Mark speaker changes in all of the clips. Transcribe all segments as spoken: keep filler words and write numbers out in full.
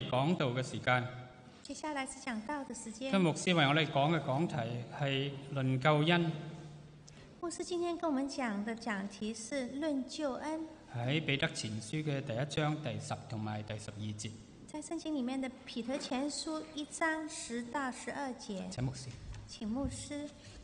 Speaker 1: 講道嘅時間。
Speaker 2: 接下來是講道的時間。
Speaker 1: 今日牧師為我哋講嘅講題係論救恩。
Speaker 2: 牧師今天跟我們講的講題是論救恩，
Speaker 1: 喺彼得前書嘅第一章第十同埋第十二節。
Speaker 2: 在聖經裡面的彼得前書一章十到十二節。
Speaker 1: 請牧師。
Speaker 2: 請牧師。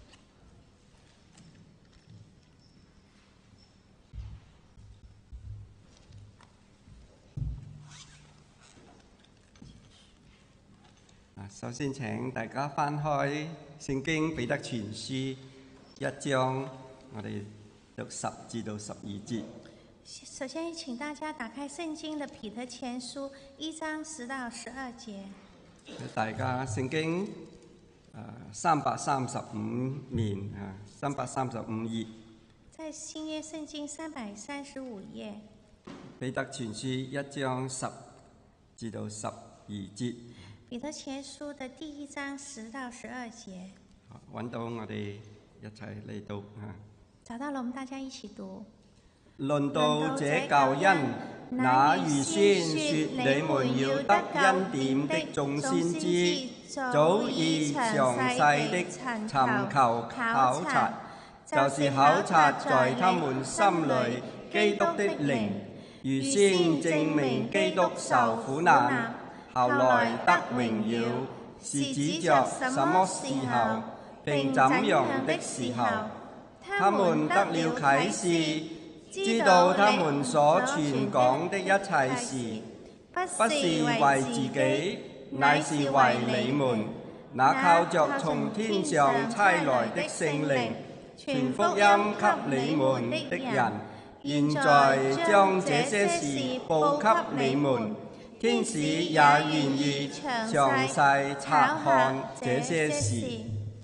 Speaker 3: 首先請大家翻開聖經彼得前書一章，我哋讀十至到十二節。
Speaker 2: 首先請大家打開聖經的彼得前書一章十到十二節。
Speaker 3: 大家聖經三百三十五年啊，三百三十五頁。
Speaker 2: 在新約聖經三百三十五頁。
Speaker 3: 彼得前書一章十至到十二節。
Speaker 2: 彼得前書的第一章十到十二節，
Speaker 3: 揾到我哋一齊嚟讀啊！
Speaker 2: 找到了，我們大家一起讀。
Speaker 3: 論到這救恩，那預先說你們要得恩典的眾先知，早已詳細的尋求考察，就是考察在他們心裏基督的靈，預先證明基督受苦難，後來得榮耀，是指着什麼時候並怎樣的時候，他們得了啟示，知道他們所傳講的一切事，不是為自己，乃是為你們，那靠着從天上差來的聖靈，傳福音給你們的人，現在將這些事報給你們。天使也願意詳細察看這些事。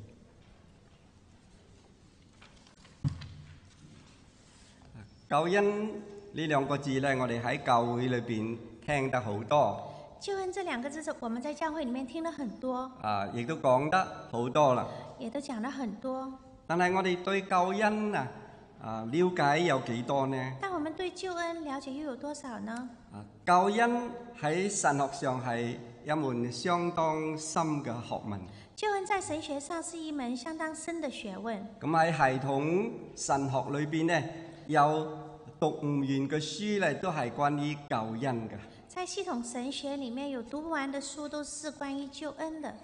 Speaker 3: 救恩呢兩個字呢，我哋喺教會裏邊聽得好多。
Speaker 2: 救恩這兩個字，我們在教會裡面聽得很多。
Speaker 3: 啊，亦都講得好多啦。
Speaker 2: 也都講得很多。
Speaker 3: 但係我哋對救恩啊，啊了解有幾多呢？
Speaker 2: 但我們對救恩了解又有多少呢？
Speaker 3: 啊，救恩喺神學上係一門相當深嘅學問。
Speaker 2: 救恩在神學上是一門相當深的學問。
Speaker 3: 咁喺系統神學裏邊呢，有讀唔完嘅書咧，都係關於救恩嘅。
Speaker 2: 在系統神學裡面有讀不完的書，都是關於救恩的。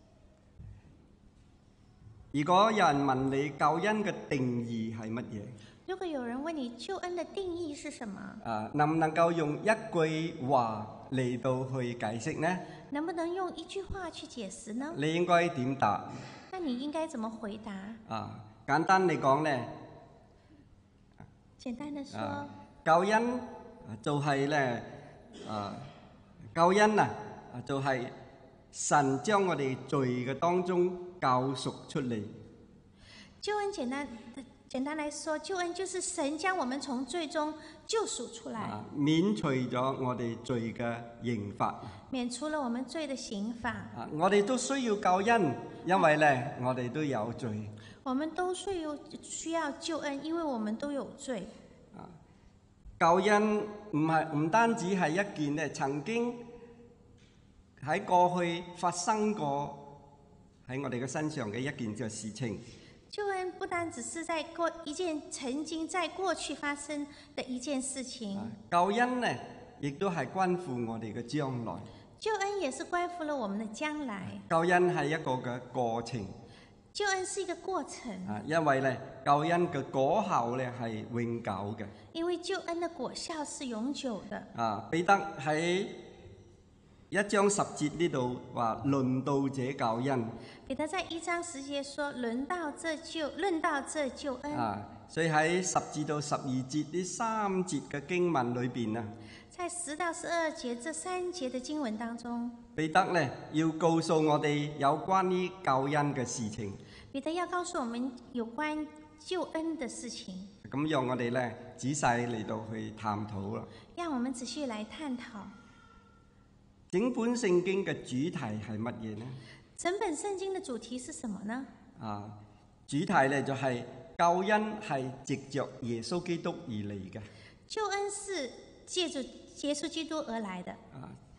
Speaker 3: 如果有人問你救恩嘅定義係乜嘢？
Speaker 2: 如果有人問你救恩的定義是什麼？
Speaker 3: 啊，能唔能夠用一句話嚟到去解釋呢？
Speaker 2: 能不能用一句話去解釋呢？
Speaker 3: 你應該點答？
Speaker 2: 那你應該怎麼回答？
Speaker 3: 啊，簡單嚟講呢，
Speaker 2: 簡單的說，
Speaker 3: 啊、救恩就係咧，啊，救恩啊，就係神將我哋罪嘅當中救贖出嚟。
Speaker 2: 救恩簡單。簡單來說，救恩就是神將我們從罪中救贖出來，
Speaker 3: 啊、免除咗我哋罪嘅刑罰，
Speaker 2: 免除了我們罪的刑罰。
Speaker 3: 啊、我哋都需要救恩，因為咧我哋都有罪。
Speaker 2: 我們都需要需要救恩，因為我們都有罪。
Speaker 3: 啊、救恩唔係唔單止係一件咧曾經喺過去發生過喺我哋嘅身上嘅一件嘅事情。
Speaker 2: 救恩不單只是在過一件曾經在過去發生的一件事情，
Speaker 3: 啊、救恩呢亦都係關乎我哋嘅將來。
Speaker 2: 救恩也是關乎了我們的將來。
Speaker 3: 救恩係一個嘅過程。
Speaker 2: 救恩是一個過程。
Speaker 3: 啊，因為咧救恩嘅果效咧係永久嘅。
Speaker 2: 因為救恩的果效是永久的。
Speaker 3: 啊，彼得喺一章十節呢度話論到這救恩。
Speaker 2: 彼得在一章十節說論到這救論到這救恩。
Speaker 3: 啊，所以喺十至到十二節呢三節嘅經文裏邊啊，
Speaker 2: 在十到十二節這三節嘅經文當中，
Speaker 3: 彼得咧要告訴我哋有關於救恩嘅事情。
Speaker 2: 彼得要告訴我們有關救恩嘅事情。
Speaker 3: 咁讓我哋咧仔細嚟到去探討啦。
Speaker 2: 讓我們仔細來探討。
Speaker 3: 整本聖經嘅主題係乜嘢呢？
Speaker 2: 整本聖經嘅主題是什麼呢？
Speaker 3: 啊，主題咧就係救恩係藉着耶穌基督而嚟嘅。
Speaker 2: 救恩是借着耶穌基督而來的。
Speaker 3: 啊，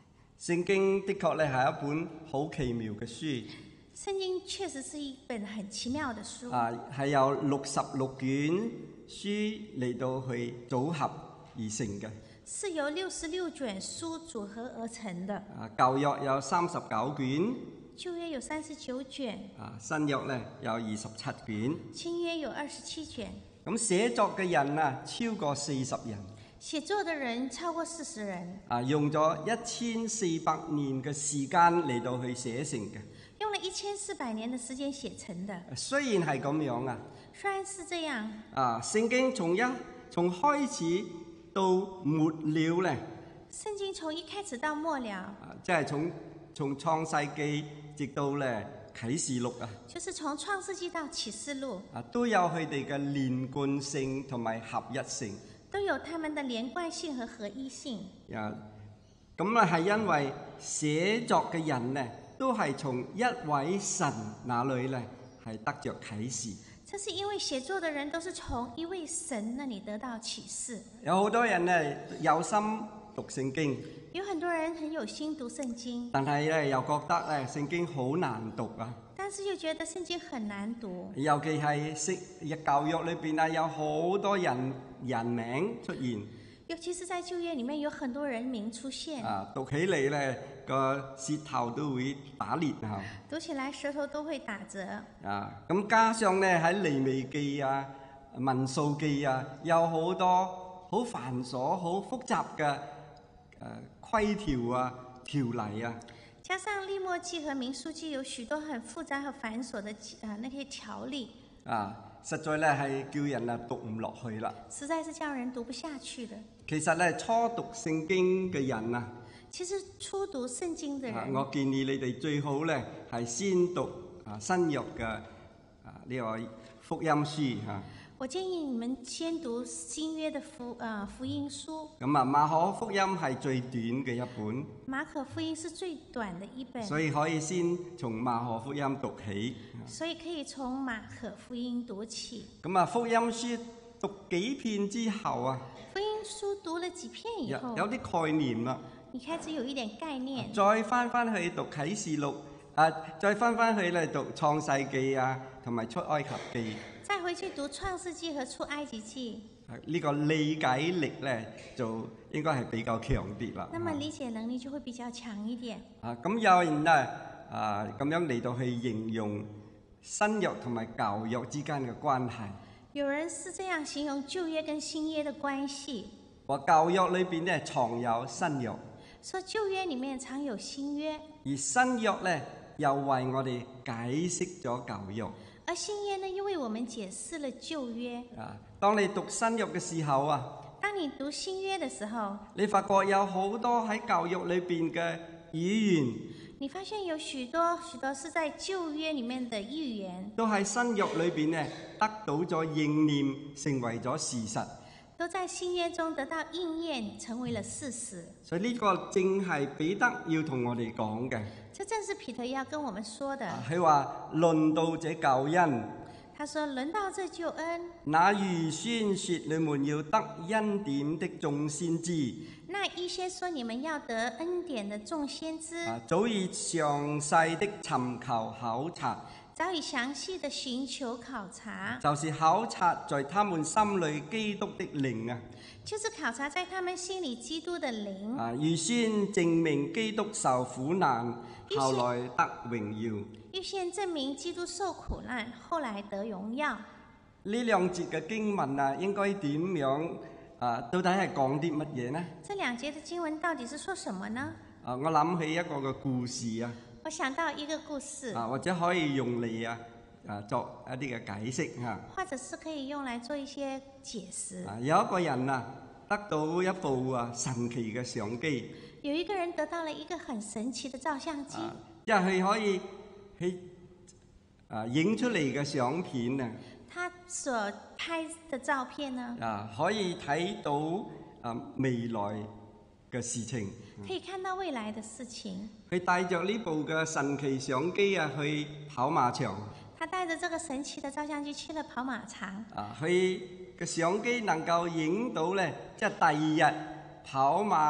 Speaker 3: 聖經的確咧係一本好奇妙嘅書。
Speaker 2: 聖經確實是一本很奇妙的書。
Speaker 3: 啊，係由六十六卷書嚟到去組合而成嘅。
Speaker 2: 是由六十六卷書組合而成的。
Speaker 3: 啊，舊約有三十九卷，
Speaker 2: 舊約有三十九卷。
Speaker 3: 啊，新約咧有二十七卷。
Speaker 2: 新約有二十七卷。
Speaker 3: 咁寫作嘅人啊，超過四十人。
Speaker 2: 寫作嘅人超過四十人。
Speaker 3: 啊，用咗一千四百年嘅時間嚟到去寫成嘅。
Speaker 2: 用了一千四百年的時間寫成的。
Speaker 3: 雖然係咁樣啊，
Speaker 2: 雖然是這樣。啊，
Speaker 3: 聖經從一從開始到末了咧。
Speaker 2: 聖經從一開始到末了。
Speaker 3: 啊，即係從從創世記直到咧啟示錄啊。
Speaker 2: 就是從創世記到啟示錄。
Speaker 3: 啊，都有佢哋嘅連貫性同埋合一性。
Speaker 2: 都有他們的連貫性和合一性。
Speaker 3: 啊，咁啊係因為寫作嘅人呢，都係從一位神那裏咧係得着啟示。
Speaker 2: 這是因為寫作的人都是從一位神那裡得到啟示。
Speaker 3: 有好多人呢有心讀聖經，
Speaker 2: 有很多人很有心讀聖經，
Speaker 3: 但係咧又覺得咧聖經好難讀啊。
Speaker 2: 但是又覺得聖經很難讀。
Speaker 3: 尤其係聖舊約裏邊啊，有好多人人名出現。
Speaker 2: 尤其是在舊約裡面有很多人名出現。
Speaker 3: 啊，讀起嚟咧個舌頭都會打裂嚇。
Speaker 2: 讀起來舌頭都會打折。啊，
Speaker 3: 咁加上咧喺利未記啊、民數記啊，有好多好繁瑣、好複雜嘅誒規條啊、條例啊。
Speaker 2: 加上利未記和民數記有許多很複雜和繁瑣的啊那些條例。啊，
Speaker 3: 實在咧係叫人啊讀唔落去啦。
Speaker 2: 實在是叫人讀不下去的。
Speaker 3: 其實咧初讀聖經嘅人啊，
Speaker 2: 其實初讀聖經嘅人，啊，
Speaker 3: 我建議你哋最好咧係先讀啊新約嘅啊呢個福音書嚇。
Speaker 2: 我建議你們先讀新約的福啊、呃、福音書。
Speaker 3: 咁啊，馬可福音係最短嘅一本。
Speaker 2: 馬可福音是最短的一本。
Speaker 3: 所以可以先從馬可福音讀起。
Speaker 2: 所以可以從馬可福音讀起。
Speaker 3: 咁啊，福音書讀幾遍之後啊，
Speaker 2: 福音書讀了幾遍以後，
Speaker 3: 有啲概念啦。
Speaker 2: 你開始有一點概念。
Speaker 3: 再翻翻去讀啟示錄啊，再翻翻去咧讀創世記啊，同埋出埃及記。
Speaker 2: 再回去讀創世記和出埃及記。
Speaker 3: 呢個理解力咧就應該係比較強啲啦。
Speaker 2: 那麼理解能力就會比較強一點。
Speaker 3: 啊，咁有人咧啊咁樣嚟到去形容新約同埋舊約之間嘅關係。
Speaker 2: 有人是這樣形容舊約跟新約的關係。話
Speaker 3: 舊約裏邊咧藏有新約。
Speaker 2: 說舊約裡面藏有新約。
Speaker 3: 而新約咧又為我哋解釋咗舊約。
Speaker 2: 而新約呢，又為我們解釋了舊約。
Speaker 3: 啊，當你讀新約嘅時候啊，
Speaker 2: 當你讀新約嘅時候，
Speaker 3: 你發覺有好多喺舊約裏邊嘅語言，
Speaker 2: 你發現有許多許多是在舊約裡面的預言，
Speaker 3: 都喺新約裏邊咧得到咗應驗，成為咗事實。
Speaker 2: 都在新約中得到應驗，成為了事實。
Speaker 3: 所以呢個正係彼得要同我哋講嘅。
Speaker 2: 這正是彼得要跟我們說的。
Speaker 3: 佢話論到這救恩，
Speaker 2: 他說論到這救恩，
Speaker 3: 那預先說你們要得恩典的眾先知，
Speaker 2: 那預先說你們要得恩典的眾先知，
Speaker 3: 啊，早已詳細的尋求考察。
Speaker 2: 早已詳細的尋求考察，
Speaker 3: 就是考察在他們心裏基督的靈啊，
Speaker 2: 就是考察在他們心裏基督的靈
Speaker 3: 啊，預先證明基督受苦難，後來得榮耀。
Speaker 2: 預先證明基督受苦難，後來得榮耀。呢
Speaker 3: 兩節嘅經文啊，應該點樣啊？到底係講啲乜嘢呢？
Speaker 2: 這兩節的經文到底是說什麼呢？
Speaker 3: 啊，我諗起一個嘅故事啊。
Speaker 2: 我想到一個故事，
Speaker 3: 啊，或者可以用嚟啊啊作一啲嘅解釋嚇，
Speaker 2: 或者是可以用來做一些解釋。
Speaker 3: 啊，有一個人啊，得到一部啊神奇嘅相機。
Speaker 2: 有一個人得到了一個很神奇的照相機，
Speaker 3: 因為佢可以去啊影出嚟嘅相片啊，
Speaker 2: 他所拍的照片呢，
Speaker 3: 啊可以睇到啊未來嘅事情，
Speaker 2: 可以看到未來的事情。
Speaker 3: 佢帶着呢部嘅神奇相機啊去跑馬場。
Speaker 2: 他帶着這個神奇的照相機去了跑馬場。
Speaker 3: 啊，佢嘅相機能夠影到咧，即係第二日跑馬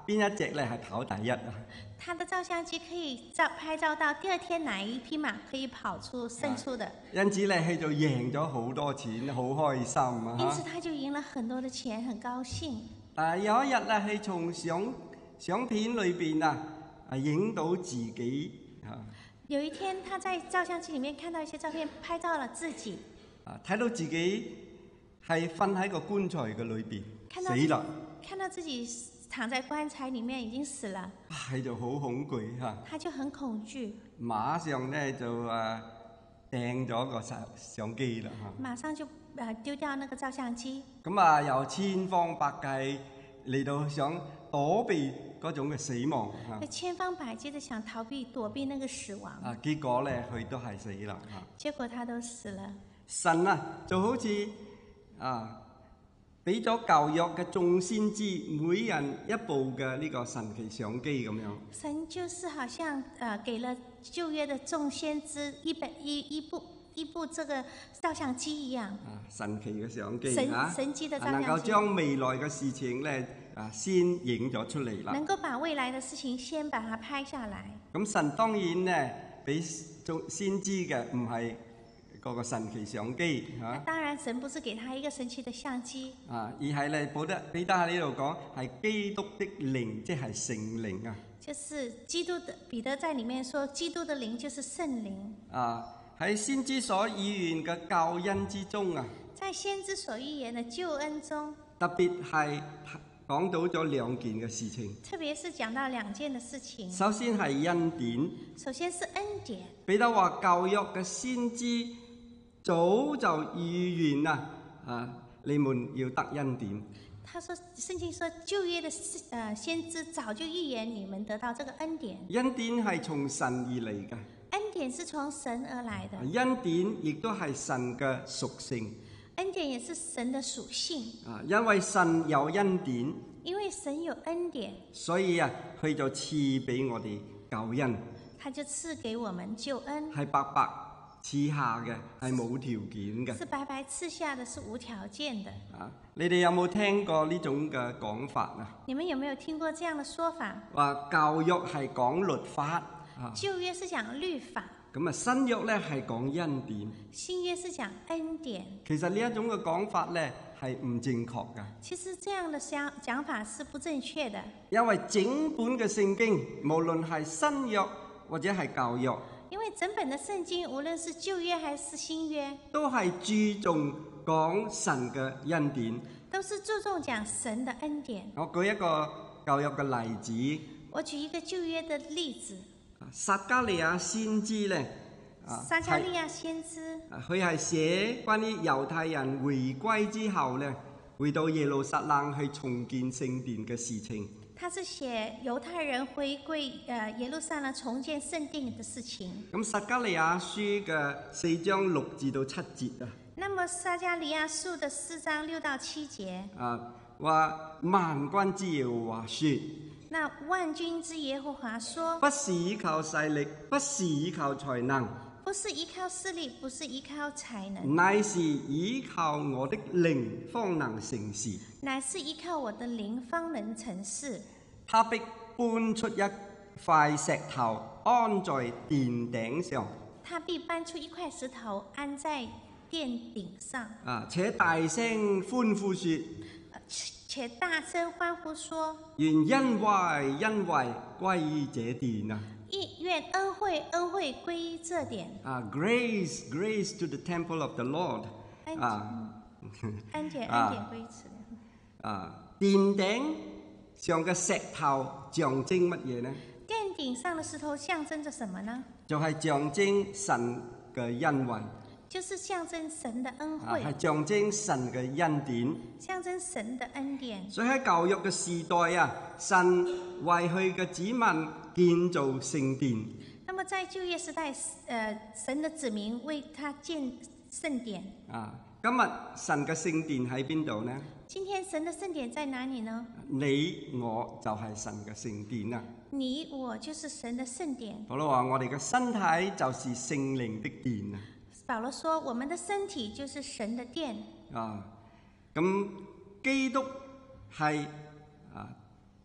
Speaker 3: 邊一隻咧係跑第一啊？
Speaker 2: 他的照相機可以照拍照到第二天哪一匹馬可以跑出勝出的。
Speaker 3: 因此咧，佢就贏咗好多錢，好開心啊！
Speaker 2: 因此他就贏了很多的錢，很高興。
Speaker 3: 但係有一日咧，係從相相片裏邊啊，啊影到自己啊。
Speaker 2: 有一天，他在照相機裡面看到一些照片，拍到了自己。
Speaker 3: 啊，睇到自己係瞓喺個棺材嘅裏邊，死啦！
Speaker 2: 看到自己躺在棺材裡面已經死了，
Speaker 3: 係就好恐懼嚇。
Speaker 2: 他就很恐懼，
Speaker 3: 馬上咧就誒掟咗個相相機啦嚇。
Speaker 2: 馬上就誒丟掉那個照相機。
Speaker 3: 咁啊，又千方百計嚟到想躲避嗰種嘅死亡嚇。
Speaker 2: 千方百計地想逃避躲避那個死亡。
Speaker 3: 啊，結果咧佢都係死啦嚇。
Speaker 2: 結果他都死了。
Speaker 3: 神啊，就好似啊〜俾咗舊約嘅眾先知每人一部嘅呢個神奇相機咁樣。
Speaker 2: 神就是好像誒、呃，給了舊約的眾先知一本一一部一部這個照相機一樣。啊，神奇嘅相機
Speaker 3: 神
Speaker 2: 啊，神機的照相機，
Speaker 3: 能夠將未來嘅事情咧啊先影咗出嚟啦。
Speaker 2: 能夠把未來嘅事情先把它拍下來。
Speaker 3: 咁神當然咧俾眾先知嘅唔係嗰個神奇相機嚇，
Speaker 2: 當然神不是給他一個神奇的相機，
Speaker 3: 啊，而係咧彼得彼得喺呢度講係基督的靈，即係聖靈啊。
Speaker 2: 就是基督的彼得在裡面說，基督的靈就是聖靈。
Speaker 3: 啊，喺先知所預言嘅救恩之中啊，
Speaker 2: 在先知所預言的救恩中，
Speaker 3: 特別係講到咗兩件嘅事情。
Speaker 2: 特別是講到兩件嘅事情。
Speaker 3: 首先係恩典。
Speaker 2: 首先是恩典。
Speaker 3: 彼得話舊約嘅先知早就預言啦，啊，你們要得恩典。
Speaker 2: 他說聖經說舊約的誒先知早就預言你們得到這個恩典。
Speaker 3: 恩典係從神而嚟嘅。
Speaker 2: 恩典是從神而來的。
Speaker 3: 恩典亦都係神嘅屬性。
Speaker 2: 恩典也是神的屬性。
Speaker 3: 啊，因為神有恩典。
Speaker 2: 因為神有恩典，
Speaker 3: 所以啊，佢就賜俾我哋救恩。
Speaker 2: 他就賜給我們救恩。
Speaker 3: 係白白賜下嘅，係冇條件嘅。
Speaker 2: 是白白賜下的，是無條件的。
Speaker 3: 啊，你哋有冇聽過呢種嘅講法啊？
Speaker 2: 你們有沒有聽過這樣的說法？
Speaker 3: 話舊約係講律法，啊，
Speaker 2: 舊約是講律法。
Speaker 3: 咁啊，新約咧係講恩典。
Speaker 2: 新約是講恩典。
Speaker 3: 其實呢一種嘅講法咧係唔正確㗎。
Speaker 2: 其實這樣的講講法是不正確的。因
Speaker 3: 為整本嘅聖經，無論係新約或者係舊約，
Speaker 2: 因為整本的聖經，無論是舊約還是新約，
Speaker 3: 都係注重講神嘅恩典。
Speaker 2: 都是注重講神的恩典。
Speaker 3: 我舉一個舊約嘅例子。
Speaker 2: 我舉一個舊約的例子。
Speaker 3: 撒迦利亞先知咧，
Speaker 2: 撒迦利亞先知，
Speaker 3: 佢係寫關於猶太人回歸之後咧，回到耶路撒冷去重建聖殿嘅事情。
Speaker 2: 他是寫猶太人回歸誒耶路撒冷重建聖殿嘅事情。
Speaker 3: 咁撒迦利亞書嘅四章六至到七節啊。
Speaker 2: 那麼撒迦利亞書的四章六到七節
Speaker 3: 啊，話萬軍之耶和華說。
Speaker 2: 那萬軍之耶和華說：
Speaker 3: 不是依靠勢力，不是依靠才能，
Speaker 2: 不是依靠勢力，不是依靠才能，
Speaker 3: 乃是依靠我的靈方能成事。
Speaker 2: 乃是依靠我的靈方能成事。
Speaker 3: 他必搬出一塊石頭安在殿頂上。
Speaker 2: 他必搬出一塊石頭安在殿頂上。
Speaker 3: 啊，且大聲歡呼說。
Speaker 2: 且大聲歡呼說：
Speaker 3: 願恩惠恩惠歸於這殿啊！
Speaker 2: 願恩惠恩惠歸於這殿。啊
Speaker 3: ，Grace Grace to the temple of the Lord。
Speaker 2: 啊，恩典恩典歸於此殿。
Speaker 3: 啊，殿頂上嘅石頭象徵乜嘢呢？
Speaker 2: 殿頂上的石頭象徵着什麼呢？
Speaker 3: 就係象徵神嘅恩惠。
Speaker 2: 就是象徵神的恩惠，
Speaker 3: 係象徵神嘅恩典，
Speaker 2: 象徵神的恩典。
Speaker 3: 所以喺舊約嘅時代啊，神為佢嘅子民建造聖殿。
Speaker 2: 那麼在舊約時代，誒、呃，神的子民為他建聖殿。
Speaker 3: 啊，今日神嘅聖殿喺邊度呢？
Speaker 2: 今天神的聖殿在哪裡呢？
Speaker 3: 你我就係神嘅聖殿啊！
Speaker 2: 你我就是神的聖殿。
Speaker 3: 保羅話：我哋嘅身體就是聖靈的殿啊！
Speaker 2: 保羅說：我們的身體就是神的殿。啊，
Speaker 3: 咁基督係啊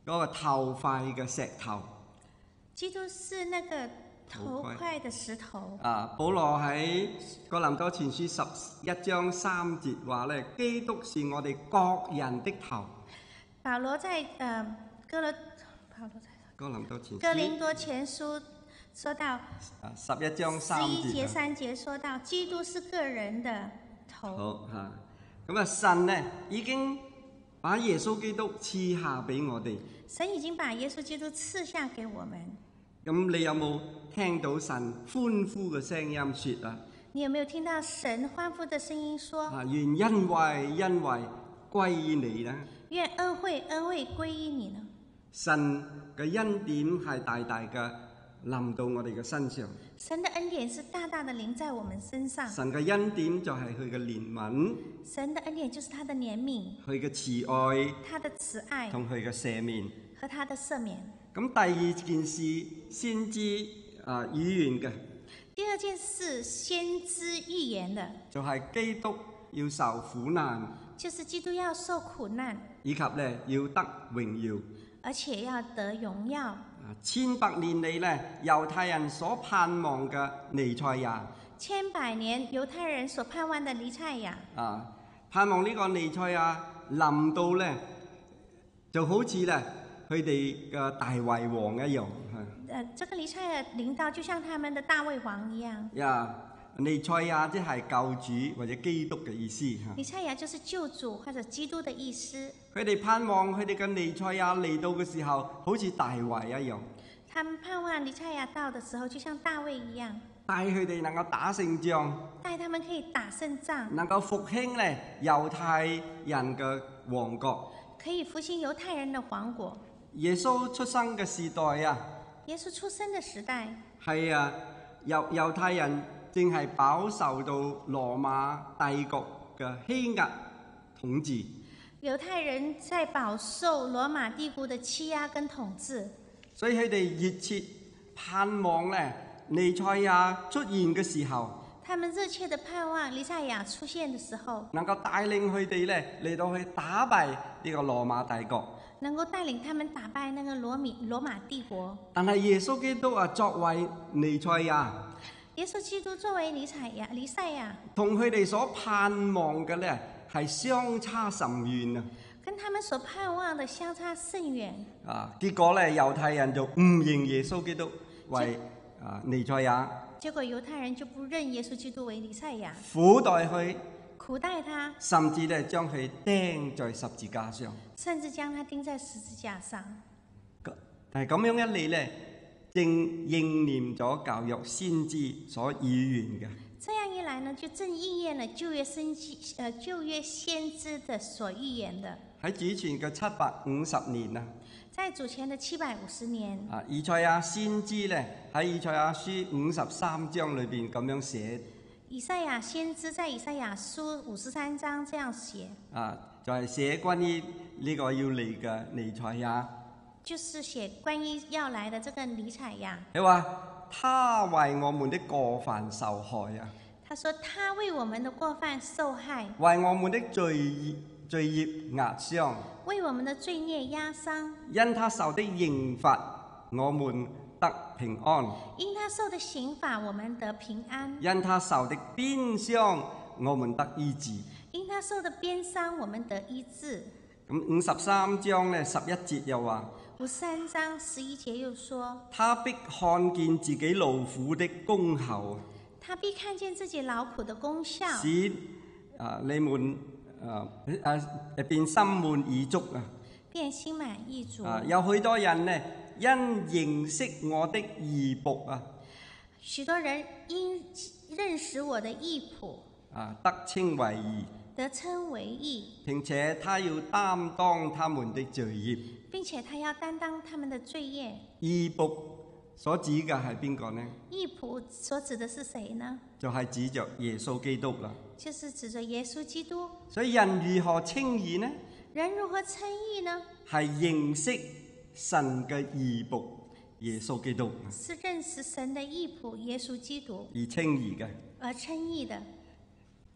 Speaker 3: 嗰個頭塊嘅石頭。
Speaker 2: 基督是那個頭塊的石頭。
Speaker 3: 啊，保羅喺哥林多前書十一章三節話咧，基督是我哋各人的頭。
Speaker 2: 保羅在誒、呃、哥羅保羅在
Speaker 3: 哥林多前
Speaker 2: 哥林多前書說到
Speaker 3: 啊十一章三節，
Speaker 2: 十一節三節說到基督是個人的頭。
Speaker 3: 好嚇，咁啊神咧已經把耶穌基督賜下俾我哋。
Speaker 2: 神已經把耶穌基督賜下給我們。
Speaker 3: 咁你有冇聽到神歡呼嘅聲音説啊？
Speaker 2: 你有沒有聽到神歡呼的聲音說？
Speaker 3: 啊，願恩惠恩惠歸於你啦！
Speaker 2: 願恩惠恩惠歸於你呢？
Speaker 3: 神嘅恩典係大大嘅臨到我哋嘅身上。
Speaker 2: 神的恩典是大大的臨在我們身上。
Speaker 3: 神嘅恩典就係佢嘅憐憫。
Speaker 2: 神的恩典就是他的憐憫。
Speaker 3: 佢嘅慈愛。
Speaker 2: 他的慈愛。
Speaker 3: 同佢嘅赦免。
Speaker 2: 和他的赦免。
Speaker 3: 咁第二件事先知啊預言嘅。
Speaker 2: 第二件事先知預言的。就
Speaker 3: 係基督要受苦難。
Speaker 2: 就是基督要受苦難。
Speaker 3: 以及咧要得榮耀。
Speaker 2: 而且要得榮耀。
Speaker 3: 千百年嚟咧，猶太人所盼望嘅彌賽亞。
Speaker 2: 千百年猶太人所盼望的彌賽亞。啊，
Speaker 3: 盼望呢個彌賽亞臨到咧，就好似咧佢哋嘅大衛王一樣。
Speaker 2: 誒，這個彌賽亞臨到，就像他們的大衛王一樣。
Speaker 3: 呀，彌賽亞即係救主或者基督嘅意思。
Speaker 2: 彌賽亞就是救主或者基督的意思。
Speaker 3: 佢哋盼望佢哋嘅彌賽亞嚟到嘅時候，好似大衛一樣。
Speaker 2: 他們盼望彌賽亞到的時候，就像大衛一樣，
Speaker 3: 帶佢哋能夠打勝仗，
Speaker 2: 帶他們可以打勝仗，
Speaker 3: 能夠復興咧猶太人嘅王國，
Speaker 2: 可以復興猶太人的王國。
Speaker 3: 耶穌出生嘅時代啊，
Speaker 2: 耶穌出生嘅時代
Speaker 3: 係啊，猶猶太人正係飽受到羅馬帝國嘅欺壓統治。
Speaker 2: 猶太人在飽受羅馬帝國的欺壓跟統治，
Speaker 3: 所以佢哋熱切盼望咧彌賽亞出現嘅時候，
Speaker 2: 他們熱切的盼望彌賽亞出現的時候，
Speaker 3: 能夠帶領佢哋咧嚟到去打敗呢個羅馬帝國，
Speaker 2: 能夠帶領他們打敗那個羅米羅馬帝國。
Speaker 3: 但係耶穌基督啊，作為彌賽亞，
Speaker 2: 耶穌基督作為彌賽亞，彌賽亞
Speaker 3: 同佢哋所盼望嘅咧，係相差甚遠啊！
Speaker 2: 跟他們所盼望的相差甚遠
Speaker 3: 啊！結果咧，猶太人就唔認耶穌基督為啊彌賽亞。
Speaker 2: 結果猶太人就不認耶穌基督為彌賽亞，
Speaker 3: 苦待佢，
Speaker 2: 苦待他，
Speaker 3: 甚至咧將佢釘在十字架上，
Speaker 2: 甚至將他釘在十字架上。
Speaker 3: 但係咁樣一嚟咧，正應驗咗舊約先知所預言嘅。
Speaker 2: 這樣一來呢，就正應驗了舊約先知，呃舊約先知的所預言的。
Speaker 3: 喺主前嘅七百五十年啊，
Speaker 2: 在主前的七百五十年。
Speaker 3: 啊，以賽亞先知咧喺以賽亞書五十三章裏邊咁樣寫。
Speaker 2: 以賽亞先知在以賽亞書五十三章這樣寫。
Speaker 3: 啊，就係、是、寫關於呢個要嚟嘅彌賽亞。
Speaker 2: 就是寫關於要來的這個彌賽亞。
Speaker 3: 佢話：他為我們的過犯受害啊！
Speaker 2: 他說：他為我們的過犯受害，
Speaker 3: 為我們的罪孽罪孽壓傷，
Speaker 2: 為我們的罪孽壓傷。
Speaker 3: 因他受的刑罰，我們得平安；
Speaker 2: 因他受的刑罰，我們得平安；
Speaker 3: 因他受的鞭傷，我們得醫治；
Speaker 2: 因他受的鞭傷，我們得醫治。
Speaker 3: 咁五十三章咧十一節又話：
Speaker 2: 五十三章十一節又說：他
Speaker 3: 必看見自己勞苦的功效，
Speaker 2: 他必看見自己勞苦的功效，
Speaker 3: 使啊你們啊啊變心滿意足啊，
Speaker 2: 變心滿意足。
Speaker 3: 啊，有許多人呢，因認識我的義僕啊，
Speaker 2: 許多人因認識我的義僕
Speaker 3: 啊，得稱為義。
Speaker 2: 得稱為義，
Speaker 3: 並且他要擔當他們的罪孽，
Speaker 2: 並且他要擔當他們的罪孽。
Speaker 3: 義僕所指嘅係邊個呢？
Speaker 2: 義僕所指的是誰呢？
Speaker 3: 就係、是、指着耶穌基督啦。
Speaker 2: 就是指着耶穌基督。
Speaker 3: 所以人如何稱義呢？
Speaker 2: 人如何稱義呢？
Speaker 3: 係認識神嘅義僕耶穌基督，
Speaker 2: 是認識神的義僕耶穌基督
Speaker 3: 而稱義嘅。
Speaker 2: 而稱義的。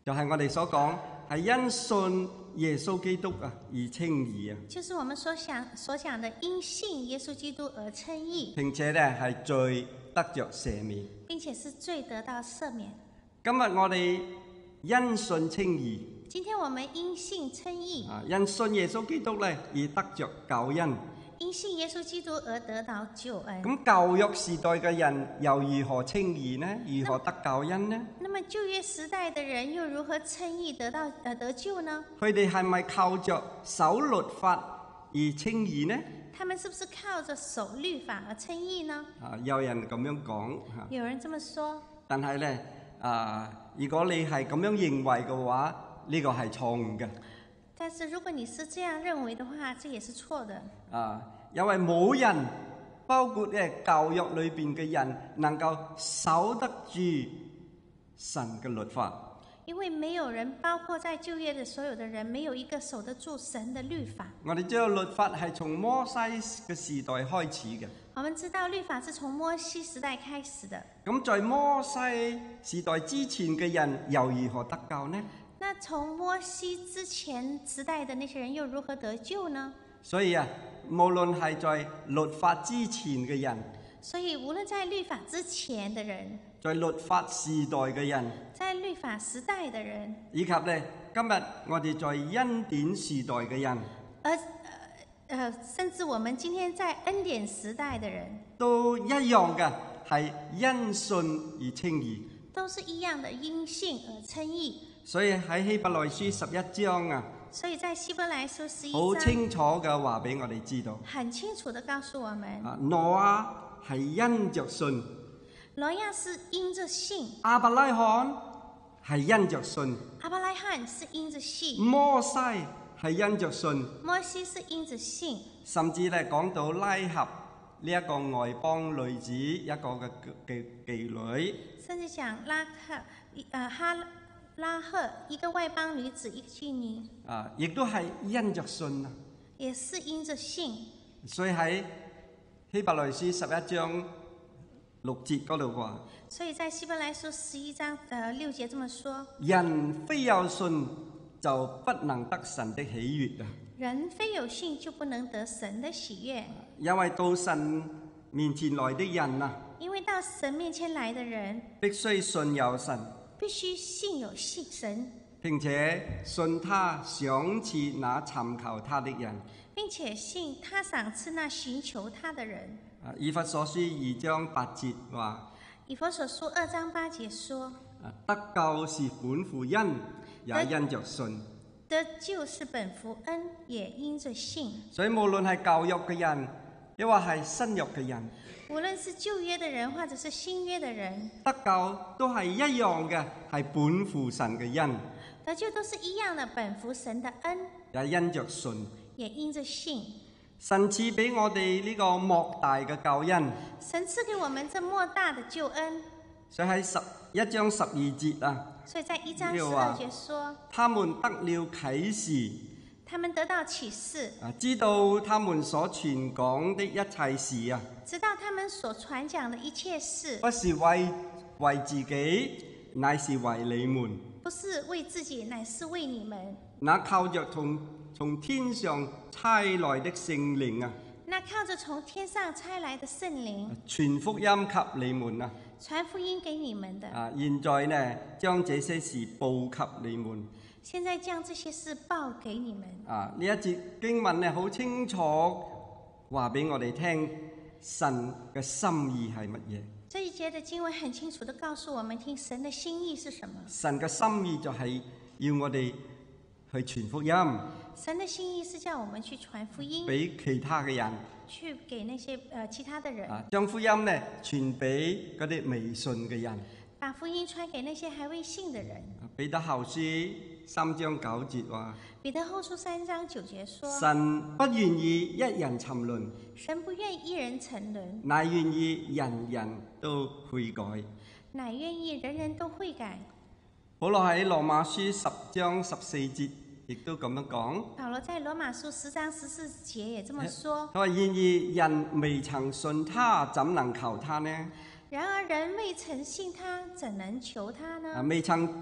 Speaker 3: 就係我哋所講係因信耶穌基督啊而稱義啊，
Speaker 2: 就是我們所想所講的因信耶穌基督而稱義，
Speaker 3: 並且咧係罪得着赦免，
Speaker 2: 並且是罪得到赦免。
Speaker 3: 今日我哋因信稱義，
Speaker 2: 今天我們因信稱義，
Speaker 3: 啊，因信耶穌基督咧而得着救恩。
Speaker 2: 因信耶穌基督而得到救恩。
Speaker 3: 咁舊約時代嘅人又如何稱義呢？如何得救恩呢？
Speaker 2: 那麼舊約時代的人又如何稱義得到呃得救呢？
Speaker 3: 佢哋係咪靠着守律法而稱義呢？
Speaker 2: 他們是不是靠着守律法而稱義呢？
Speaker 3: 啊，有人咁樣講嚇。
Speaker 2: 有人這麼說。
Speaker 3: 但係咧啊，如果你係咁樣認為嘅話，呢個係錯誤嘅。
Speaker 2: 但是如果你是這樣認為的話，這也是錯的。
Speaker 3: 啊，因為冇人，包括咧舊約裏邊嘅人，能夠守得住神嘅律法。
Speaker 2: 因為沒有人，包括在舊約的所有的人，沒有一個守得住神的律法。
Speaker 3: 我哋知道律法係從摩西嘅時代開始嘅。
Speaker 2: 我們知道律法是從摩西時代開始的。
Speaker 3: 咁在摩西時代之前嘅人又如何得救呢？
Speaker 2: 那從摩西之前時代的那些人又如何得救呢？
Speaker 3: 所以啊，無論係在律法之前嘅人，
Speaker 2: 所以無論在律法之前的人，
Speaker 3: 在律法時代嘅人，
Speaker 2: 在律法時代的人，
Speaker 3: 以及咧今日我哋在恩典時代嘅人，
Speaker 2: 而呃甚至我們今天在恩典時代的人，都
Speaker 3: 一樣嘅係因信而稱義，
Speaker 2: 都是一樣的因信而稱義。
Speaker 3: 所以喺希伯來書十一章啊，
Speaker 2: 所以在希伯來書十一章
Speaker 3: 好清楚嘅話俾我哋知道，
Speaker 2: 很清楚的告訴我們，
Speaker 3: 啊，挪亞係因着信，
Speaker 2: 挪亞是因着信，
Speaker 3: 亞伯拉罕係因着信，
Speaker 2: 亞伯拉罕是因着信，
Speaker 3: 摩西係因着信，
Speaker 2: 摩西是因着信，
Speaker 3: 甚至咧講到拉合呢一個外邦女子一個嘅嘅妓女，
Speaker 2: 甚至講拉克，呃哈拉赫一個外邦女子一個妓女，
Speaker 3: 啊，亦都係因着信啊，
Speaker 2: 也是因着信。
Speaker 3: 所以喺希伯來書十一章六節嗰度話，
Speaker 2: 所以在希伯來書十一章呃六節這麼說：
Speaker 3: 人非有信就不能得神的喜悅啊！
Speaker 2: 人非有信就不能得神的喜悅，
Speaker 3: 因為到神面前來的人啊，
Speaker 2: 因為到神面前來的人
Speaker 3: 必須信有神，
Speaker 2: 必須信有信神，
Speaker 3: 並且信他賞賜那尋求他的人，
Speaker 2: 並且信他賞賜那尋求他的人。
Speaker 3: 啊，以弗所書二章八節話，
Speaker 2: 以弗所書二章八節說，
Speaker 3: 得救是本乎恩，也因着信。
Speaker 2: 得救是本乎恩，也因着信。
Speaker 3: 所以無論係舊約嘅人，亦或係新約嘅人，
Speaker 2: 無論是舊約的人或者是新約的人，
Speaker 3: 得救都係一樣嘅，係本乎神嘅恩。
Speaker 2: 得救都是一樣的，本乎神的恩，
Speaker 3: 也因着信，
Speaker 2: 也因着信。
Speaker 3: 神賜俾我哋呢個莫大嘅救恩，
Speaker 2: 神賜給我們這莫大的救恩。
Speaker 3: 所以喺十一章十二節啊，
Speaker 2: 所以在一章十二節說，
Speaker 3: 他們得了啟示，
Speaker 2: 他們得到啟示，
Speaker 3: 啊，知道他們所傳講的一切事啊，
Speaker 2: 知道他們所傳講的一切事，
Speaker 3: 不是為為自己，乃是為你們，
Speaker 2: 不是為自己，乃是為你們。
Speaker 3: 那靠着從從天上差來的聖靈啊，
Speaker 2: 那靠着從天上差來的聖靈，
Speaker 3: 傳福音給你們啊，
Speaker 2: 傳福音給你們的。
Speaker 3: 啊，現在呢，將這些事報給你們。
Speaker 2: 現在將這些事報給你們。
Speaker 3: 啊，呢一節經文呢，好清楚話俾我哋聽，神嘅心意係乜嘢？
Speaker 2: 這一節的經文很清楚地告訴我們聽，神的心意是什麼？
Speaker 3: 神嘅心意就係要我哋去傳福音。
Speaker 2: 神的心意是叫我們去傳福音，
Speaker 3: 俾其他嘅人，
Speaker 2: 去給那些呃其他的人，
Speaker 3: 啊，將福音呢傳俾嗰啲未信嘅人，
Speaker 2: 把福音傳給那些還未信的人。
Speaker 3: 彼得後書三章九節話，
Speaker 2: 彼得後書三章九節說，
Speaker 3: 神不願意一人沉淪，
Speaker 2: 神不願一人沉淪，
Speaker 3: 乃願意人人都悔改，
Speaker 2: 乃願意人人都悔改。
Speaker 3: 保羅喺羅馬書十章十四節亦都咁樣講。
Speaker 2: 保羅在羅馬書十章十四節也這麼說。
Speaker 3: 佢話：然而人未曾信他，怎能求他呢？
Speaker 2: 然而人未曾信他，怎能求他呢？
Speaker 3: 啊，未曾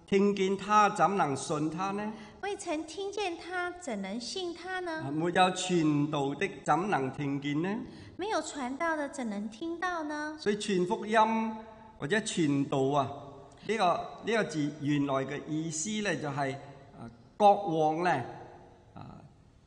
Speaker 3: 聽見他怎能信他呢？
Speaker 2: 未曾聽見他，怎能信他呢？
Speaker 3: 沒有傳道的，怎能聽見呢？
Speaker 2: 沒有傳道的，怎能聽到呢？
Speaker 3: 所以傳福音或者傳道啊，呢、這個呢、這個字原來嘅意思咧就係、是、啊國王咧啊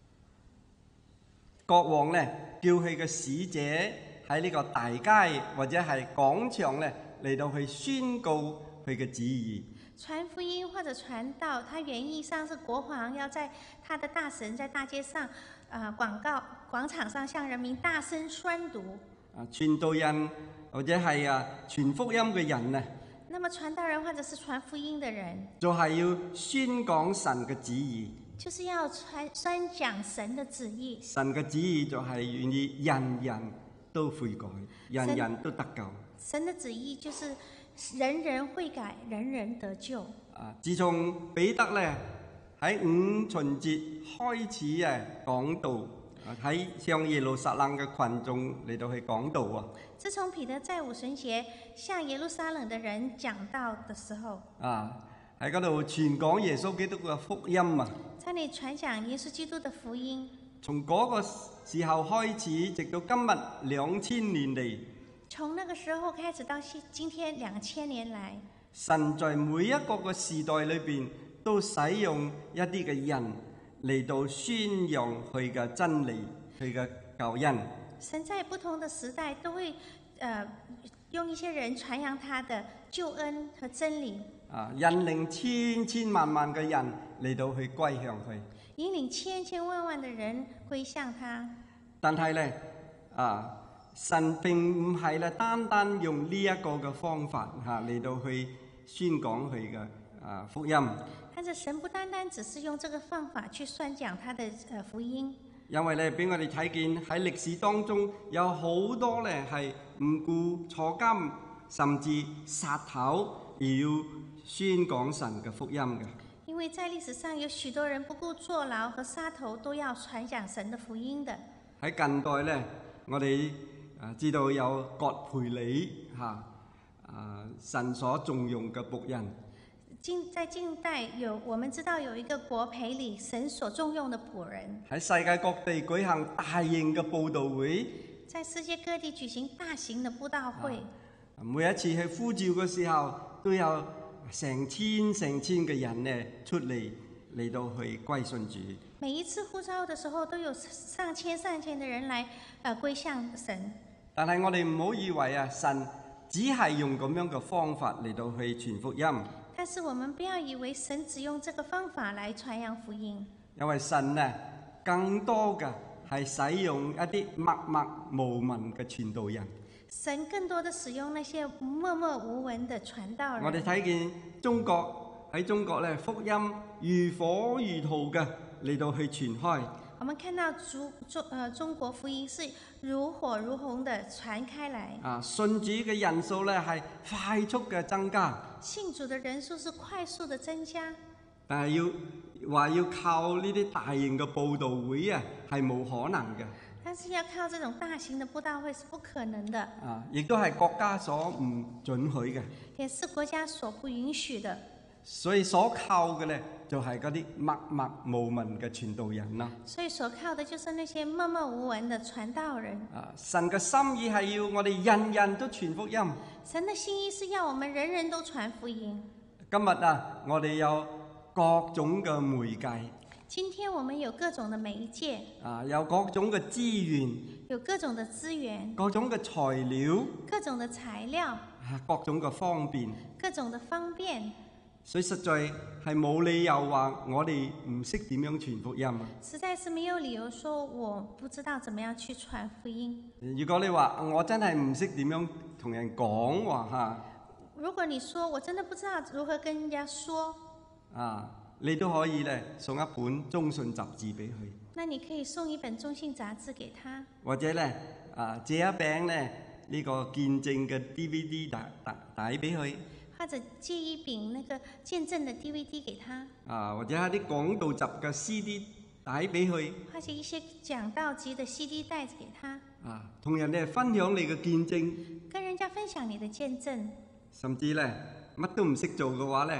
Speaker 3: 國王咧叫佢嘅使者喺呢個大街或者係廣場咧嚟到去宣告佢嘅旨意。
Speaker 2: 傳福音或者傳道，它原意上是國王要在他的大神在大街上，啊、呃、廣告廣場上向人民大聲宣讀。
Speaker 3: 啊，傳道人或者係啊傳福音嘅人啊，
Speaker 2: 那麼傳道人或者是傳福音嘅人，
Speaker 3: 就係要宣講神嘅旨意。
Speaker 2: 就是要傳宣講神嘅旨意。
Speaker 3: 神嘅旨意就係願意人人都悔改，人人都得救。
Speaker 2: 神嘅旨意就是人人悔改，人人得救。
Speaker 3: 啊！自從彼得咧喺五旬節開始誒講道，喺向耶路撒冷嘅群眾嚟到去講道啊！
Speaker 2: 自從彼得在五旬節向耶路撒冷嘅人講道嘅時候，啊
Speaker 3: 喺嗰度傳講耶穌基督嘅福音啊！
Speaker 2: 在你傳講耶穌基督嘅福音。
Speaker 3: 從嗰個時候開始，直到今日兩千年嚟。
Speaker 2: 從那個時候開始到今天兩千年來，
Speaker 3: 神在每一個個時代裏邊都使用一啲嘅人嚟到宣揚佢嘅真理，佢嘅救恩。
Speaker 2: 神在不同的時代都會，呃，用一些人傳揚他的救恩和真理。
Speaker 3: 啊，引領千千萬萬嘅人嚟到去歸向佢，
Speaker 2: 引領千千萬萬嘅人歸向他。
Speaker 3: 但係咧，啊。神並唔係咧，單單用呢一個嘅方法嚇嚟到去宣講佢嘅啊福音。
Speaker 2: 但是神不單單只是用這個方法去宣講他的誒福音。因
Speaker 3: 為咧，俾我哋睇見喺歷史當中有好多咧係唔顧坐監，甚至殺頭而要宣講神嘅福音嘅。
Speaker 2: 因為在歷史上有許多人不顧坐牢和殺頭都要傳講神的福音的。喺
Speaker 3: 近代咧，我哋啊！知道有葛培理嚇啊，神所重用嘅僕人。
Speaker 2: 近在近代有，我們知道有一個葛培理，神所重用的僕人。
Speaker 3: 喺世界各地舉行大型嘅佈道會。
Speaker 2: 在世界各地舉行大型的佈道會。
Speaker 3: 啊、每一次去呼召嘅時候，都有成千成千嘅人呢出嚟嚟到去歸信主。
Speaker 2: 每一次呼召嘅時候，都有上千上千嘅人來，呃，歸向神。
Speaker 3: 但係我哋唔好以為啊，神只係用咁樣嘅方法嚟到去傳福音。
Speaker 2: 但是我們不要以為神只用這個方法來傳揚福音。
Speaker 3: 因為神呢，更多嘅係使用一啲默默無聞嘅傳道人。
Speaker 2: 神更多的使用那些默默無聞的傳道人。
Speaker 3: 我哋睇見中國喺中國咧，福音如火如荼嘅嚟到去傳開。
Speaker 2: 我們看到中中呃中國福音是如火如虹的傳開來。
Speaker 3: 啊，信主嘅人數咧係快速嘅增加。
Speaker 2: 信主嘅人數是快速的增加。
Speaker 3: 但係要話要靠呢啲大型嘅佈道會啊，係冇可能嘅。
Speaker 2: 但是要靠這種大型的佈道會是不可能的。
Speaker 3: 啊，亦都係國家所唔准許嘅。
Speaker 2: 也是國家所不允許的。
Speaker 3: 所以所靠嘅咧，就係嗰啲默默無聞嘅傳道人啦。
Speaker 2: 所以所靠的就是那些默默無聞的傳道人。
Speaker 3: 啊，神嘅心意係要我哋人人都傳福音。
Speaker 2: 神的心意是要我們人人都傳福音。
Speaker 3: 今日啊，我哋有各種嘅媒介。
Speaker 2: 今天我們有各種的媒介。
Speaker 3: 啊，有各種嘅資源。
Speaker 2: 有各種的資源。
Speaker 3: 各種嘅材料。
Speaker 2: 各種的材料。
Speaker 3: 啊，各種嘅方便。
Speaker 2: 各種的方便。
Speaker 3: 所以實在係冇理由話我哋唔識點樣傳福音啊！
Speaker 2: 實在是沒有理由說我不知道怎麼樣去傳福音。
Speaker 3: 如果你話我真係唔識點樣同人講話嚇，
Speaker 2: 如果你說我真的不知道如何跟人家說，
Speaker 3: 啊，你都可以咧送一本中信雜誌俾佢。
Speaker 2: 那你可以送一本中信雜誌給他，
Speaker 3: 或者咧啊借一餅咧呢個見證嘅 D V D 帶帶帶俾佢。
Speaker 2: 或者借一餅那個見證的 D V D 給他，
Speaker 3: 啊，或者係啲講道集嘅 C D 帶俾佢，
Speaker 2: 或者一些講道集的 C D 帶子給他，
Speaker 3: 啊，同人哋分享你嘅見證，
Speaker 2: 跟人家分享你的見證，
Speaker 3: 甚至咧乜都唔識做嘅話咧，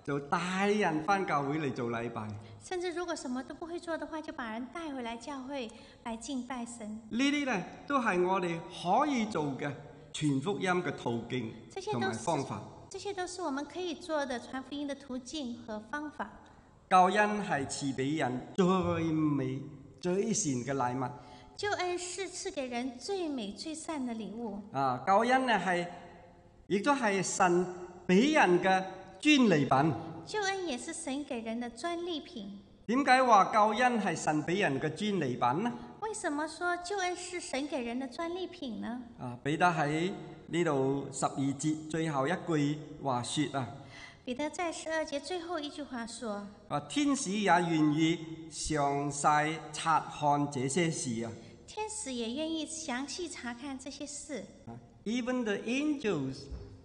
Speaker 3: 就帶人翻教會嚟做禮拜。
Speaker 2: 甚至如果什麼都不會做的話，就把人帶回來教會來敬拜神。
Speaker 3: 呢啲咧都係我哋可以做嘅傳福音嘅途徑同埋方法。
Speaker 2: 這些都是我們可以做的傳福音的途徑和方法。
Speaker 3: 救恩係賜俾人最美最善嘅禮物。
Speaker 2: 救恩是賜給人最美最善的禮物。
Speaker 3: 啊，救恩咧係，亦都係神俾人嘅專利品。
Speaker 2: 救恩也是神給人的專利品。
Speaker 3: 點解話救恩係神俾人嘅專利品呢？
Speaker 2: 為什麼說救恩是神給人的專利品呢？
Speaker 3: 啊，彼得喺呢度十二節最後一句話說啊。
Speaker 2: 彼得在十二節最後一句話說：
Speaker 3: 啊，天使也願意詳細察看這些事啊。
Speaker 2: 天使也願意詳細查看這些事。
Speaker 3: Even the angels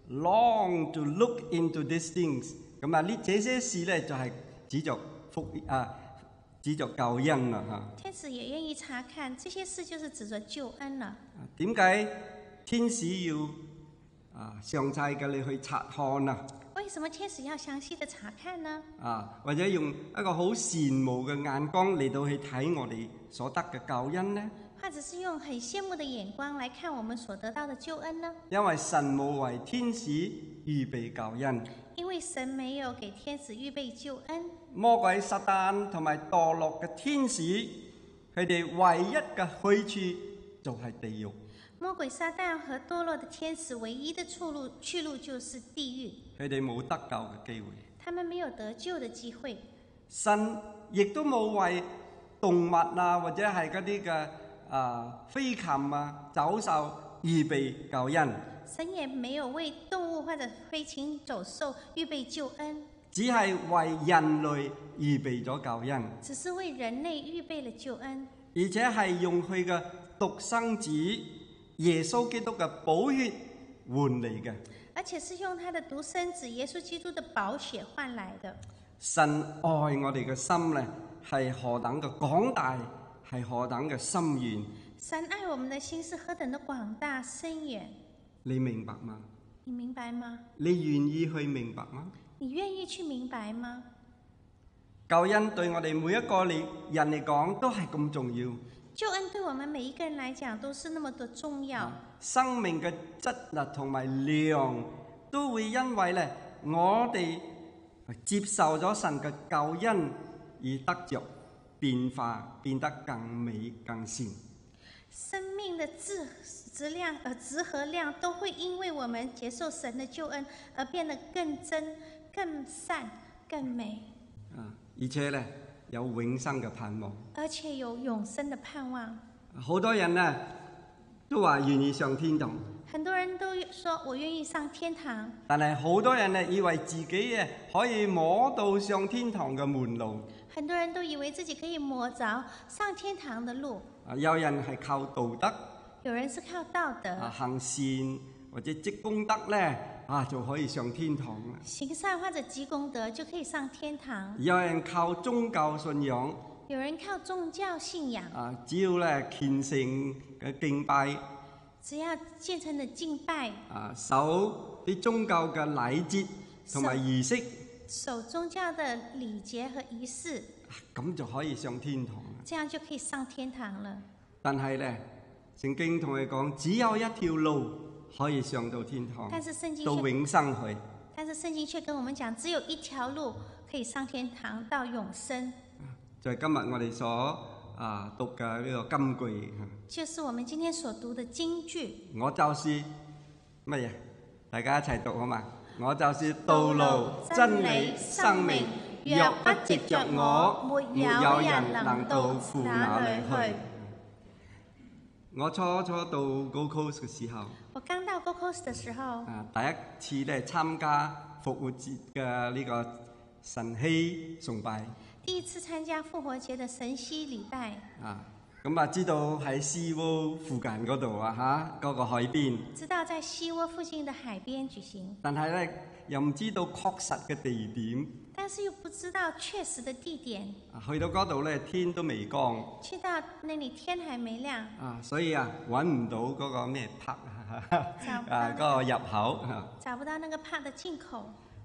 Speaker 3: long to look into these things。咁啊，呢這些事咧就係指著福啊，指著救恩啦嚇。
Speaker 2: 天使也願意查看這些事，就是指著救恩啦。
Speaker 3: 點解天使要啊詳細嘅你去察看啊？
Speaker 2: 為什麼天使要詳細的查看呢？
Speaker 3: 啊，或者用一個好羨慕嘅眼光嚟到去睇我哋所得嘅救恩呢？
Speaker 2: 或者是用很羨慕的眼光來看我們所得到的救恩呢？
Speaker 3: 因為神冇為天使預備救恩。
Speaker 2: 因為神沒有給天使預備救恩。
Speaker 3: 魔鬼撒旦同埋墮落嘅天使，佢哋唯一嘅去處就係地獄。
Speaker 2: 魔鬼撒旦和墮落的天使唯一的出路去路就是地獄。
Speaker 3: 佢哋冇得救嘅機會。
Speaker 2: 他們沒有得救的機會。
Speaker 3: 神亦都冇為動物啊，或者係嗰啲嘅啊飛禽啊、走獸預備救恩。
Speaker 2: 神也沒有為動物或者飛禽走獸預備救恩，
Speaker 3: 只係為人類預備咗救恩。
Speaker 2: 只是為人類預備了救恩，
Speaker 3: 而且係用佢嘅獨生子耶穌基督嘅寶血換嚟嘅。
Speaker 2: 而且是用他的獨生子耶穌基督的寶血換來的。
Speaker 3: 神愛我哋嘅心咧，係何等嘅廣大，係何等嘅深遠。
Speaker 2: 神愛我們的心是何等的廣大深遠。你
Speaker 3: 明白嗎？
Speaker 2: 你明白嗎？
Speaker 3: 你願意去明白嗎？
Speaker 2: 你願意去明白嗎？
Speaker 3: 救恩對我哋每一個人嚟講都係咁重要。
Speaker 2: 救恩對我們每一個人來講都是那麼的重要。
Speaker 3: 啊、生命嘅質啊同埋量都會因為咧我哋接受咗神嘅救恩而得着變化，變得更美更善。
Speaker 2: 生命的質質量呃質和量都會因為我們接受神的救恩而變得更真、更善、更美。
Speaker 3: 啊，而且咧有永生嘅盼望。
Speaker 2: 而且有永生的盼望。
Speaker 3: 好多人呢都話願意上天堂。
Speaker 2: 很多人都說我願意上天堂。
Speaker 3: 但係好多人呢以為自己誒可以摸到上天堂嘅門路。
Speaker 2: 很多人都以為自己可以摸着上天堂的路。
Speaker 3: 啊，有人係靠道德。
Speaker 2: 有人是靠道德。
Speaker 3: 啊，行善或者積功德咧，啊就可以上天堂啦。
Speaker 2: 行善或者積功德就可以上天堂。
Speaker 3: 有人靠宗教信仰。
Speaker 2: 有人靠宗教信仰。
Speaker 3: 啊，只要咧虔誠嘅敬拜。
Speaker 2: 只要虔誠的敬拜。啊，
Speaker 3: 守啲宗教嘅禮節同埋儀式。
Speaker 2: 守宗教的禮節和儀式。
Speaker 3: 咁就可以上天堂啦。
Speaker 2: 這樣就可以上天堂了。
Speaker 3: 但係咧，聖經同你講，只有一條路可以上到天堂，
Speaker 2: 但是聖經
Speaker 3: 到永生去。
Speaker 2: 但是聖經卻跟我們講，只有一條路可以上天堂到永生。
Speaker 3: 就係今日我哋所啊讀嘅呢個金句。
Speaker 2: 就是我們今天所讀的金句。
Speaker 3: 我就是乜嘢？大家一齊讀好嘛？我就是道路、真理、生命。若不藉着我，沒有人能到父那裏去。我初初到 Gold Coast 嘅時候，
Speaker 2: 我剛到 Gold Coast 嘅時候，
Speaker 3: 啊，第一次咧參加復活節嘅呢個晨曦崇拜。
Speaker 2: 第一次參加復活節嘅晨曦禮拜。啊，
Speaker 3: 咁啊知道喺西窩附近嗰度啊嚇，嗰個海邊。
Speaker 2: 知道在西窩附近嘅海邊舉行。
Speaker 3: 但係咧又唔知道確實嘅地點。
Speaker 2: 但是又不知道確實的地點。
Speaker 3: 去到嗰度咧，天都未光。
Speaker 2: 去到那裡天還沒亮。
Speaker 3: 啊，所以啊，揾唔到嗰個咩 park 啊，嗰個入口。
Speaker 2: 找不到那個 park 的進口。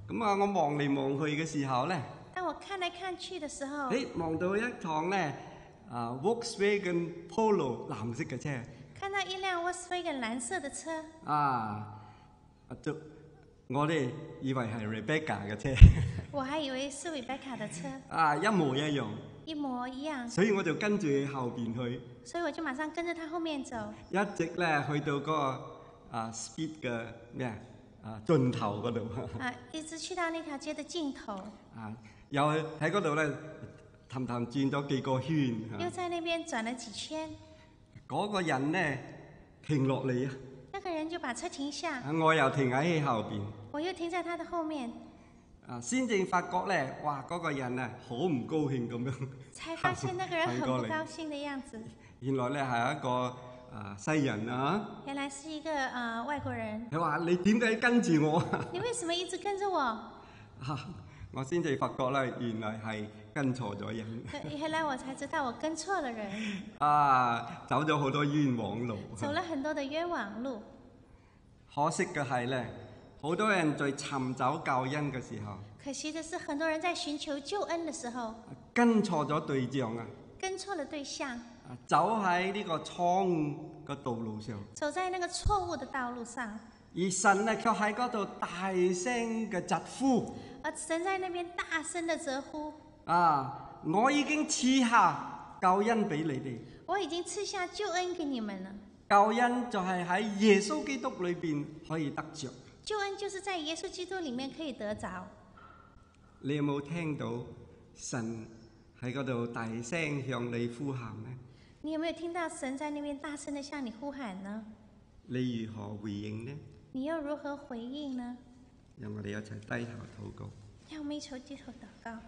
Speaker 3: 咁啊，我望嚟望去嘅時候咧，
Speaker 2: 當我看來看去的時候，
Speaker 3: 誒望到一趟咧啊 Volkswagen Polo 藍色嘅車，
Speaker 2: 看到一輛 Volkswagen 藍色的車，
Speaker 3: 啊，就我哋以為係 Rebecca 嘅車，
Speaker 2: 我還以為是 Rebecca 的車，
Speaker 3: 啊一模一樣，
Speaker 2: 一模一樣，
Speaker 3: 所以我就跟住後邊去，
Speaker 2: 所以我就馬上跟着他後面走，
Speaker 3: 一直咧去到嗰個啊 speed 嘅咩啊盡頭嗰度，
Speaker 2: 啊，一直去到那條街的盡頭，
Speaker 3: 啊又喺嗰度咧氹氹轉咗幾個圈，
Speaker 2: 又在那邊轉了幾圈，
Speaker 3: 嗰個人咧停落嚟啊！
Speaker 2: 那個人就把車停下，
Speaker 3: 我又停喺後邊，
Speaker 2: 我又停在他的後面，
Speaker 3: 啊，先至發覺咧，哇，嗰、那個人啊，好唔高興咁樣，
Speaker 2: 才發現那個人很不高興的樣子。
Speaker 3: 原來咧係一個啊西人啊，
Speaker 2: 原來是一個啊、呃、外國人。
Speaker 3: 佢話：你點解跟住我啊？
Speaker 2: 你為什麼一直跟着我？
Speaker 3: 啊，我先至發覺咧，原來係跟錯咗人。
Speaker 2: 原來我才知道我跟錯了人。
Speaker 3: 啊，走咗好多冤枉路。
Speaker 2: 走了很多的冤枉路。
Speaker 3: 可惜嘅係咧，好多人在尋找救恩嘅時候，
Speaker 2: 可惜的是，很多人在尋求救恩的時候，
Speaker 3: 跟錯咗對象啊，
Speaker 2: 跟錯了對象，
Speaker 3: 走喺呢個錯誤嘅道路上，
Speaker 2: 走在那個錯誤的道路上，
Speaker 3: 而神咧卻喺嗰度大聲嘅疾呼，
Speaker 2: 而神在那邊大聲的疾呼，
Speaker 3: 啊，我已經賜下救恩俾你哋，
Speaker 2: 我已經賜下救恩給你們了。
Speaker 3: 救恩就係喺耶穌基督裏邊可以得着。
Speaker 2: 救恩就是在耶穌基督裡面可以得着。
Speaker 3: 你有冇聽到神喺嗰度大聲向你呼喊呢？
Speaker 2: 你有沒有聽到神在那邊大聲的向你呼喊呢？
Speaker 3: 你如何回應呢？
Speaker 2: 你又如何回應呢？
Speaker 3: 讓我哋一齊低頭禱告。
Speaker 2: 讓我們一齊低頭禱告。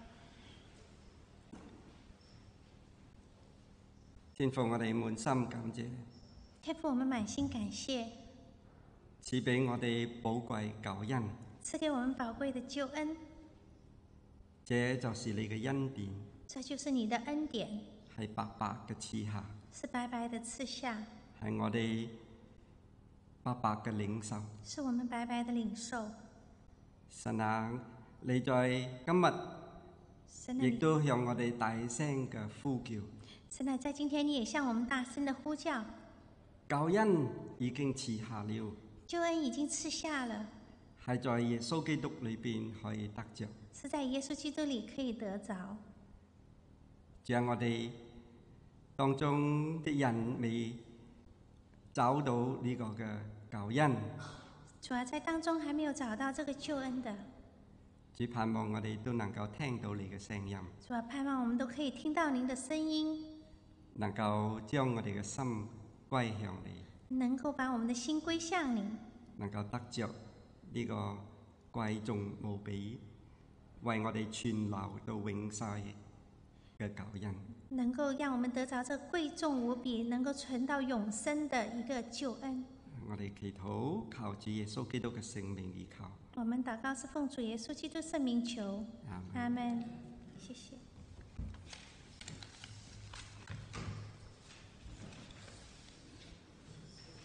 Speaker 3: 天父，我哋滿心感謝。
Speaker 2: 天父，我們滿心感謝。
Speaker 3: 賜俾我哋寶貴救恩。
Speaker 2: 賜給我們寶貴的救恩。
Speaker 3: 這就是你嘅恩典。
Speaker 2: 這就是你的恩典。
Speaker 3: 係白白嘅賜下。
Speaker 2: 是白白的賜下。
Speaker 3: 係我哋白白嘅領受。
Speaker 2: 是我們白白的領受。
Speaker 3: 神啊，你在今日亦都向我哋大聲嘅呼叫。
Speaker 2: 神啊，在今天你也向我們大聲的呼叫。
Speaker 3: 救恩已經賜下了。
Speaker 2: 救恩已經賜下了。
Speaker 3: 係在耶穌基督裏邊可以得着。
Speaker 2: 是在耶穌基督裏可以得着。
Speaker 3: 主啊，我哋當中啲人未找到呢個嘅救恩。
Speaker 2: 主啊，在當中還沒有找到這個救恩的。
Speaker 3: 主，盼望我哋都能夠聽到你嘅聲音。
Speaker 2: 主啊，盼望我們都可以聽到您的聲音。
Speaker 3: 能夠將我哋嘅心歸向你。
Speaker 2: 能夠把我們的心歸向你。
Speaker 3: 能夠得着呢個貴重無比，為我哋存留到永世嘅救恩。
Speaker 2: 能夠讓我們得着這貴重無比，能夠存到永生的一個救恩。
Speaker 3: 我哋祈禱，靠主耶穌基督嘅聖名而求。
Speaker 2: 我們禱告是奉主耶穌基督聖名求。阿門。謝謝。